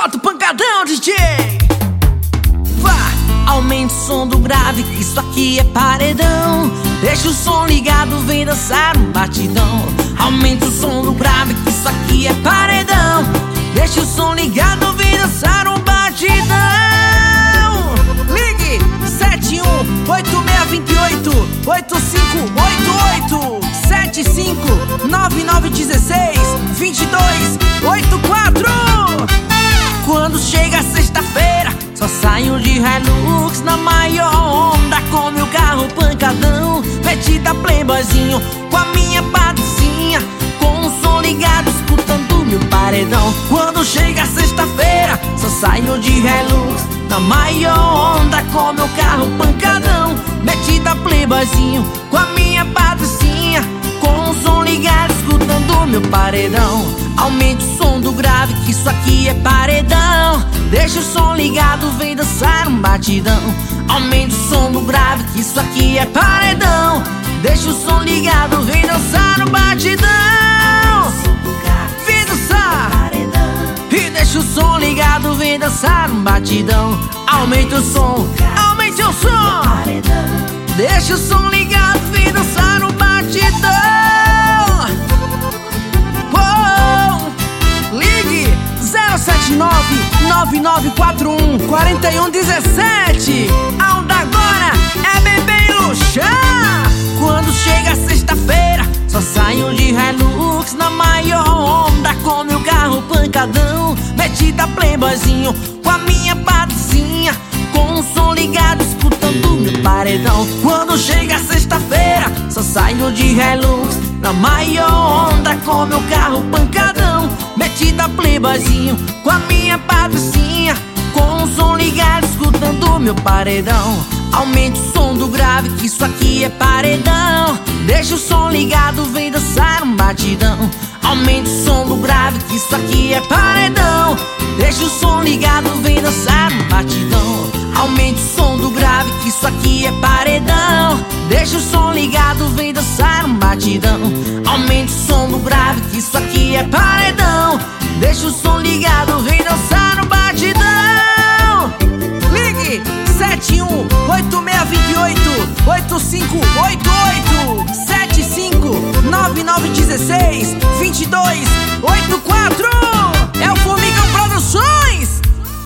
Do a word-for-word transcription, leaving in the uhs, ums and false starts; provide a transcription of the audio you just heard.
Solta o pancadão, D J. Vá, aumente o som do grave, que isso aqui é paredão. Deixa o som ligado, vem dançar um batidão. Aumente o som do grave, que isso aqui é paredão. Deixa o som ligado, vem dançar um batidão. Ligue sete um oito seis dois oito oito cinco oito oito, sete cinco nove nove um seis dois dois oito quatro. Quando chega sexta-feira, só saio de Hilux na maior onda, com meu carro pancadão, metida playboyzinho, com a minha patricinha, com o som ligado, escutando meu paredão. Quando chega sexta-feira, só saio de Hilux na maior onda, com meu carro pancadão, metida playboyzinho, com a minha patricinha, com o som ligado, escutando meu paredão. Aumente o som do grave, que isso aqui é paredão. Deixa o som ligado, vem dançar um batidão. Aumente o som do grave, que isso aqui é paredão. Deixa o som ligado, vem dançar um batidão. Vem dançar. E deixa o som ligado, vem dançar um batidão. Aumente o som, aumente o som. Deixa o som ligado, vem dançar um batidão. sete nove nove nove quatro um quatro um um sete. A onda agora é beber e luxar. Quando chega sexta-feira, só saio de Hilux na maior onda, com meu carro pancadão, metida playboyzinho, com a minha patricinha, com o som ligado, escutando meu paredão. Quando chega sexta-feira, só saio de Hilux na maior onda, com meu carro pancadão, metida playboyzinho, com a minha patricinha, com o som ligado, escutando meu paredão. Aumente o som do grave, que isso aqui é paredão. Deixa o som ligado, vem dançar um batidão. Aumente o som do grave, que isso aqui é paredão. Deixa o som ligado, vem dançar um batidão. Aumente o som do grave, que isso aqui é paredão. Deixa o som ligado, vem dançar um batidão. Aumente o som do grave, que isso aqui é paredão. Deixa o som ligado, vem dançar um batidão. Ligue sete um oito seis dois oito oito cinco oito oito, sete cinco nove nove um seis dois dois oito quatro.